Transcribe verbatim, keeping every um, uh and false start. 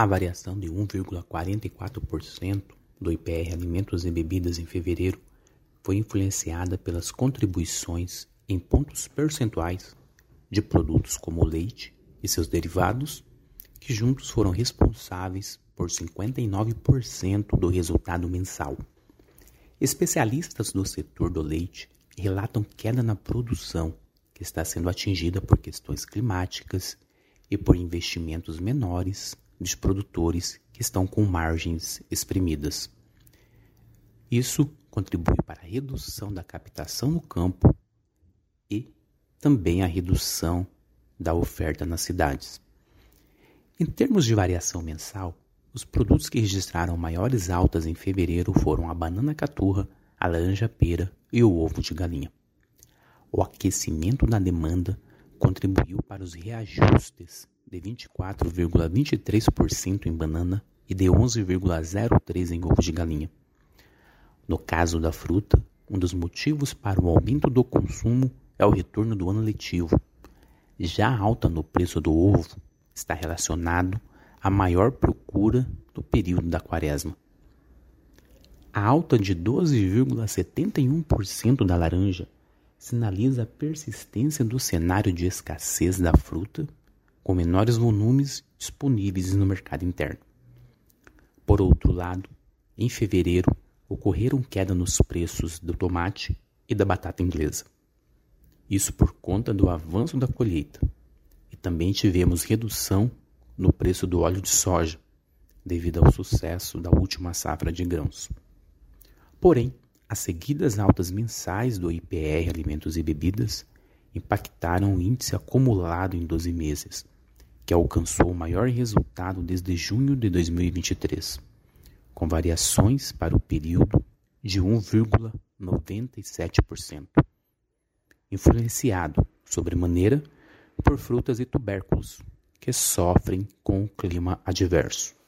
A variação de um vírgula quarenta e quatro por cento do I P R Alimentos e Bebidas em fevereiro foi influenciada pelas contribuições em pontos percentuais de produtos como o leite e seus derivados, que juntos foram responsáveis por cinquenta e nove por cento do resultado mensal. Especialistas do setor do leite relatam queda na produção, que está sendo atingida por questões climáticas e por investimentos menores dos produtores que estão com margens exprimidas. Isso contribui para a redução da captação no campo e também a redução da oferta nas cidades. Em termos de variação mensal, os produtos que registraram maiores altas em fevereiro foram a banana caturra, a laranja pera e o ovo de galinha. O aquecimento da demanda contribuiu para os reajustes de vinte e quatro vírgula vinte e três por cento em banana e de onze vírgula zero três por cento em ovo de galinha. No caso da fruta, um dos motivos para o aumento do consumo é o retorno do ano letivo. Já a alta no preço do ovo está relacionado à maior procura do período da quaresma. A alta de doze vírgula setenta e um por cento da laranja sinaliza a persistência do cenário de escassez da fruta, com menores volumes disponíveis no mercado interno. Por outro lado, em fevereiro, ocorreram queda nos preços do tomate e da batata inglesa. Isso por conta do avanço da colheita. E também tivemos redução no preço do óleo de soja, devido ao sucesso da última safra de grãos. Porém, as seguidas altas mensais do I P R Alimentos e Bebidas impactaram o índice acumulado em doze meses, que alcançou o maior resultado desde junho de dois mil e vinte e três, com variações para o período de um vírgula noventa e sete por cento, influenciado sobremaneira por frutas e tubérculos, que sofrem com o clima adverso.